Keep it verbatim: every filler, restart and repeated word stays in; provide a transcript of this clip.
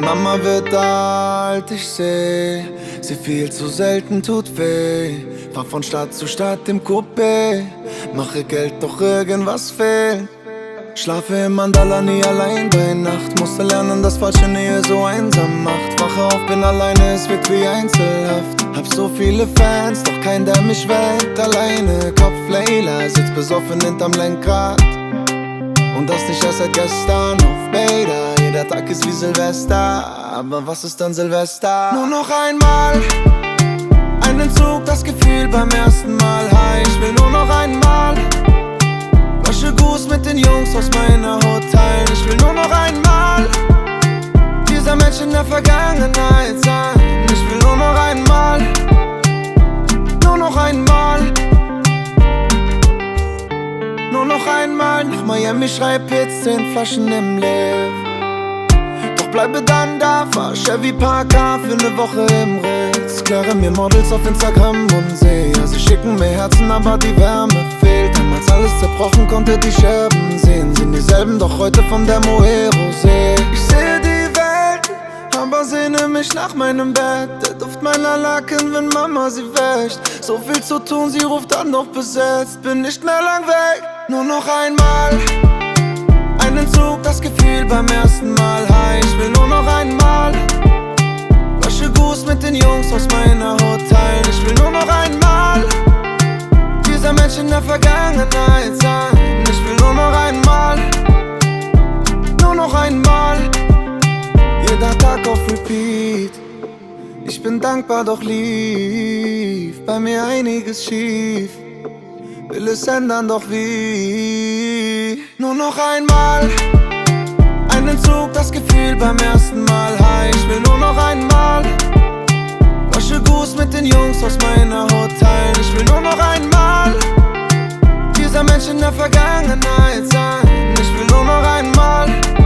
Mama wird alt, ich seh, sie viel zu selten tut weh. Fahr von Stadt zu Stadt im Coupé, mache Geld, doch irgendwas fehlt. Schlafe im Mandala, nie allein bei Nacht. Musste lernen, dass falsche Nähe so einsam macht. Wache auf, bin alleine, es wirkt wie Einzelhaft. Hab so viele Fans, doch kein, der mich weckt. Alleine, Kopf Layla, sitzt besoffen hinterm Lenkrad. Und das nicht erst seit gestern auf Beta. Jeder Tag ist wie Silvester, aber was ist dann Silvester? Nur noch einmal ein Entzug, das Gefühl beim ersten Mal. Hi, ich will nur noch einmal Wasche Goose mit den Jungs aus meiner Hotel. Ich will nur noch einmal dieser Mensch in der Vergangenheit sein. Ich will nur noch einmal, nur noch einmal, nur noch einmal nach Miami, schreib Hits, zehn Flaschen im Lift. Doch bleibe dann da, fahr Chevy Parker für ne Woche im Ritz. Kläre mir Models auf Instagram und seh, ja, sie schicken mir Herzen, aber die Wärme fehlt. Damals alles zerbrochen, konnte die Scherben sehen. Sind dieselben, doch heute von der Moero seh. Ich sehe die Welt, aber sehne mich nach meinem Bett. Der Duft meiner Laken, wenn Mama sie wäscht. So viel zu tun, sie ruft an, doch besetzt. Bin nicht mehr lang weg, nur noch einmal ein Entzug, das Gefühl beim ersten Mal. Hi, ich will nur noch einmal Wasche Goose mit den Jungs aus meiner Hotel. Ich will nur noch einmal dieser Mensch in der Vergangenheit sein. Ich will nur noch einmal, nur noch einmal, jeder Tag auf Repeat. Ich bin dankbar, doch lief bei mir einiges schief. Will es ändern, doch wie? Nur noch einmal ein Entzug, das Gefühl beim ersten Mal. Hi, ich will nur noch einmal Wasche Goose mit den Jungs aus meiner Hotel. Ich will nur noch einmal dieser Mensch in der Vergangenheit sein. Ich will nur noch einmal